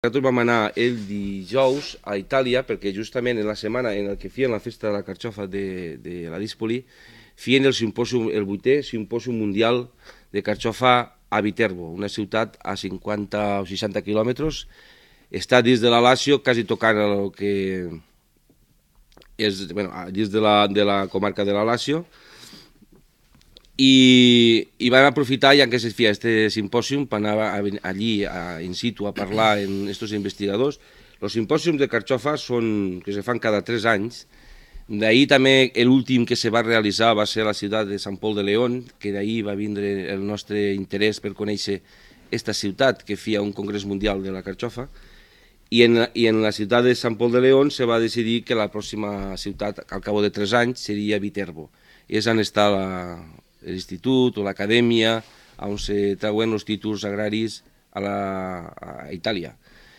Nosaltres vam anar el dijous a Itàlia perquè justament en la setmana en què feien la festa de la carxofa de la Dispoli feien el simpòsium, el 8è simpòsium mundial de carxofa a Viterbo, una ciutat a 50 o 60 quilòmetres. Està dins de la Lazio, quasi tocant el que és, dins de la comarca de la Lazio. I vam aprofitar, ja que se feia este simpòsium, per anar allí in situ a parlar amb aquests investigadors. Els simpòsiums de carxofa que se fan cada 3 anys. D'ahir també l'últim que se va realitzar va ser a la ciutat de Sant Pol de León, que d'ahir va vindre el nostre interès per conèixer aquesta ciutat que feia un congrés mundial de la carxofa. I en la ciutat de Sant Pol de León se va decidir que la pròxima ciutat, al cap de 3 anys, seria Viterbo. És on està l'institut o l'acadèmia on se treuen els títols agraris a Itàlia.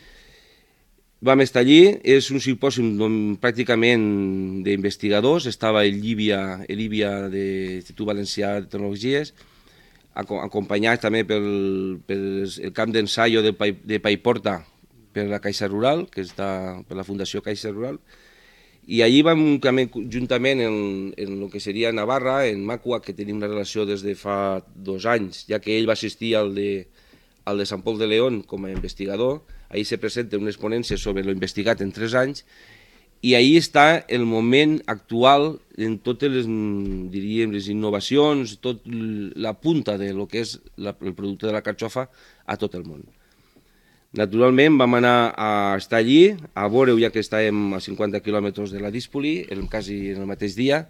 Vam estar allí, és un simpòsium pràcticament d'investigadors, estava el Llívia de l'Institut Valencià de Tecnologies, acompanyat també pel camp d'ensaio de Paiporta per la Caixa Rural, que està per la Fundació Caixa Rural, i allí vam juntament en el que seria Navarra, en Macua, que tenim una relació des de fa 2 anys, ja que ell va assistir al de Sant Pol de León com a investigador. Ahí se presenta unes ponències sobre l'investigat en 3 anys, i ahí està el moment actual en totes les innovacions, tot la punta de lo que és el producte de la carxofa a tot el món. Naturalment vam anar a estar allí, a veure, ja que estàvem a 50 quilòmetres de la Dispoli, quasi en el mateix dia,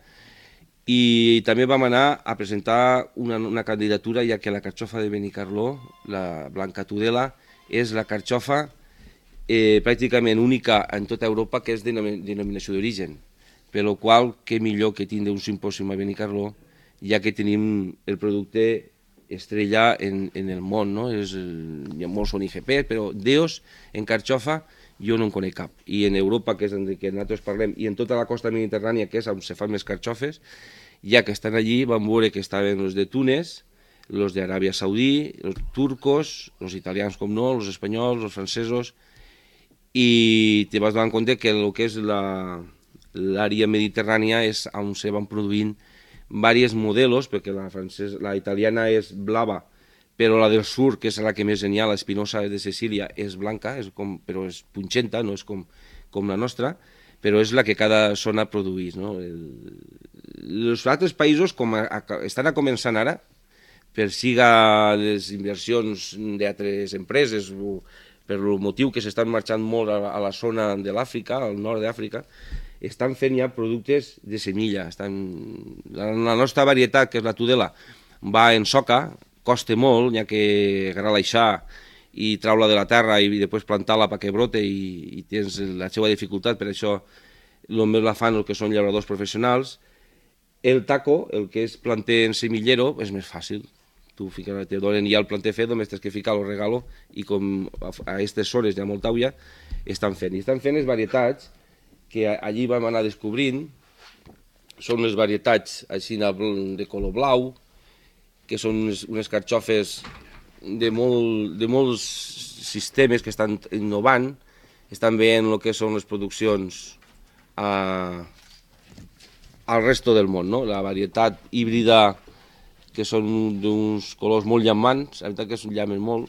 i també vam anar a presentar una candidatura, ja que la carxofa de Benicarló, la Blanca Tudela, és la carxofa pràcticament única en tota Europa que és denominació d'origen, per la qual què millor que tindre un simpòsium a Benicarló, ja que tenim el producte estrella en el món, no? Molts són IGP, però d'EOS en carxofa jo no en conec cap. I en Europa, que és on nosaltres parlem, i en tota la costa mediterrània, que és on se fan més carxofes, ja que estan allí, vam veure que estaven els de Túnez, els d'Aràbia Saudí, els turcos, els italians com no, els espanyols, els francesos, i te vas donar compte que el que és l'àrea mediterrània és on se van produint diversos modelos, perquè la italiana és blava, però la del sur, que és la que més n'hi ha, l'Espinosa de Sicília, és blanca, però és punxenta, no és com la nostra, però és la que cada zona produeix. Els altres països estan començant ara, per siga les inversions d'altres empreses, per el motiu que s'estan marxant molt a la zona de l'Àfrica, al nord d'Àfrica, estan fent ja productes de semilla. La nostra varietat, que és la Tudela, va en soca, costa molt, ja que agralar-la i treure-la de la terra i després plantar-la perquè brote i tens la seva dificultat, per això només la fan el que són llauradors professionals. El taco, el que és planter en semillero, és més fàcil. Te donen ja el planter fet, només tens que ficar el regalo i com a aquestes zones hi ha molta aulla, estan fent. I estan fent les varietats que allí vam anar descobrint, són les varietats així de color blau, que són unes carxofes de molts sistemes que estan innovant, estan veient el que són les produccions al resto del món, no? La varietat híbrida, que són d'uns colors molt llamants, la veritat que es llamen molt,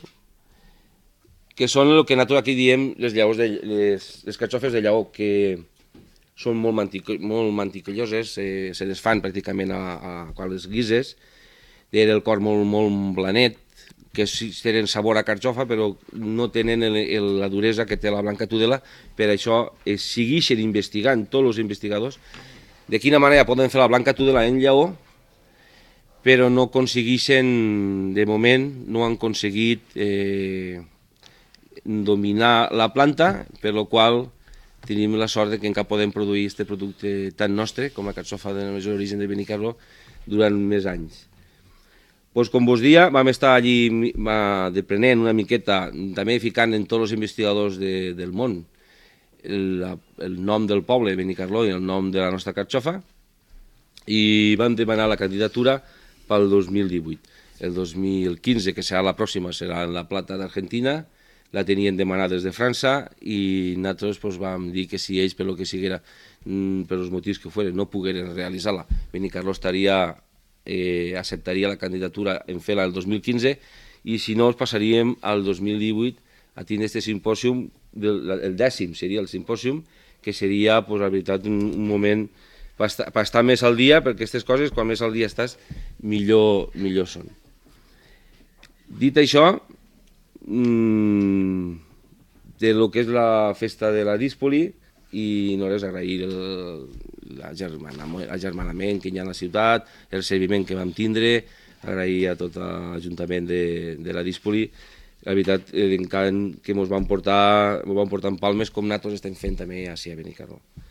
que són el que nosaltres aquí diem les carxofes de llaor, que són molt manticalloses, se desfan pràcticament quan les guises, del cor molt blanet, que tenen sabor a carxofa, però no tenen la duresa que té la Blanca Tudela. Per això segueixen investigant, tots els investigadors, de quina manera poden fer la Blanca Tudela en llaor, però no aconsegueixen, de moment, no han aconseguit dominar la planta, per la qual tenim la sort que encara podem produir aquest producte tan nostre com la carxofa de major origen de Benicarló durant més anys. Com vos dia, vam estar allí deprenent una miqueta, també ficant en tots els investigadors del món el nom del poble, Benicarló, i el nom de la nostra carxofa, i vam demanar la candidatura pel 2018. El 2015, que serà la pròxima, serà en la Plata d'Argentina, la tenien demanada des de França i nosaltres pues, vam dir que si ells, per lo que siguera, per els motius que fueren, no pogueren realitzar-la, Benicarló acceptaria la candidatura en fer-la el 2015 i si no, els passaríem al 2018 a tindre aquest simpòsium, el 10è seria el simpòsium, que seria, pues, la veritat, un moment per estar més al dia, perquè aquestes coses, quan més al dia estàs, millor són. Dit això, de lo que és la festa de la Díspoli, i no res, agrair l'agermanament que hi ha a la ciutat, el serviment que vam tindre, agrair a tot l'Ajuntament de la Díspoli, la veritat, l'encant que ens van portar en palmes com nosaltres estem fent també a Benicarló.